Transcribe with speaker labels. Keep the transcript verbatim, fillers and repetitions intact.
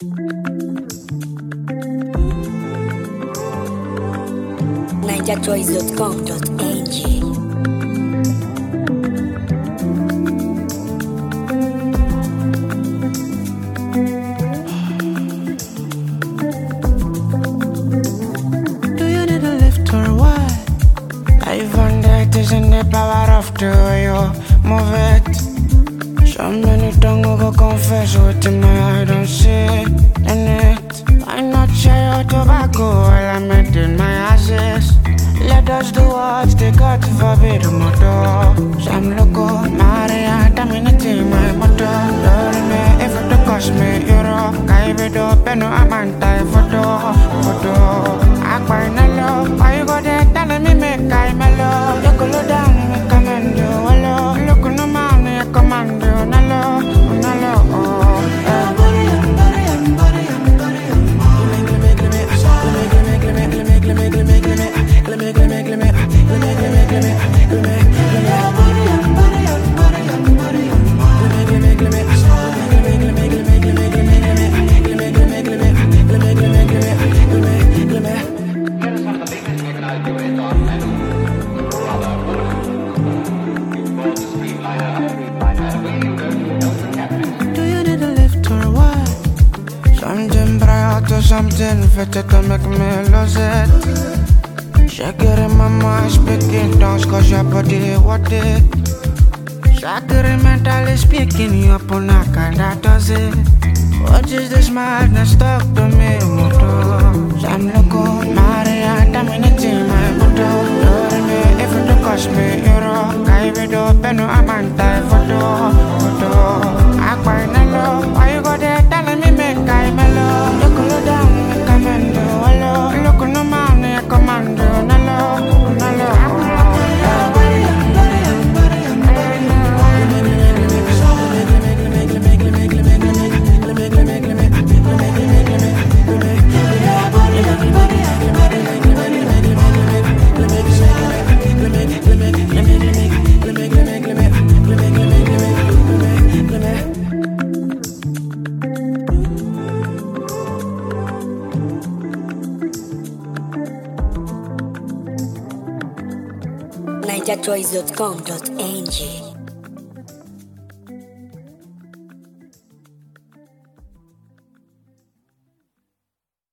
Speaker 1: ninja choice dot com dot a g.
Speaker 2: Do you need a lift or what? Life and death is in the power of the way you move it. So many tongues go confess what in my eye don't see in it. Why not share your tobacco while I'm in my ashes? Let us do what they got to forbid motor. Some loco, Maria, dominating my motor. Lord me, if it cost me euro. Kaibido, peno, amanta, photo, photo. Aquanello, why you go there telling me make I mellow? You go low down, me command you, hello. Look no man, me command you, nalo, nalo, oh. Something bright or something better to make me lose it. Shake it in my mind, speaking tongues, cause your body what it. Shake it mentally speaking, you up on a kind that does it. What is this madness? Talk to me, moto. Some loco, Maria, dominating my moto. Lord me, if it cost me euro. Kaibido, peno, amanta, photo, photo. Aquanello, why you go there telling me make I mellow? Look low down, me commando, hello. Look no man, me commando, nalo, nalo.
Speaker 1: ninja choice dot com dot a g.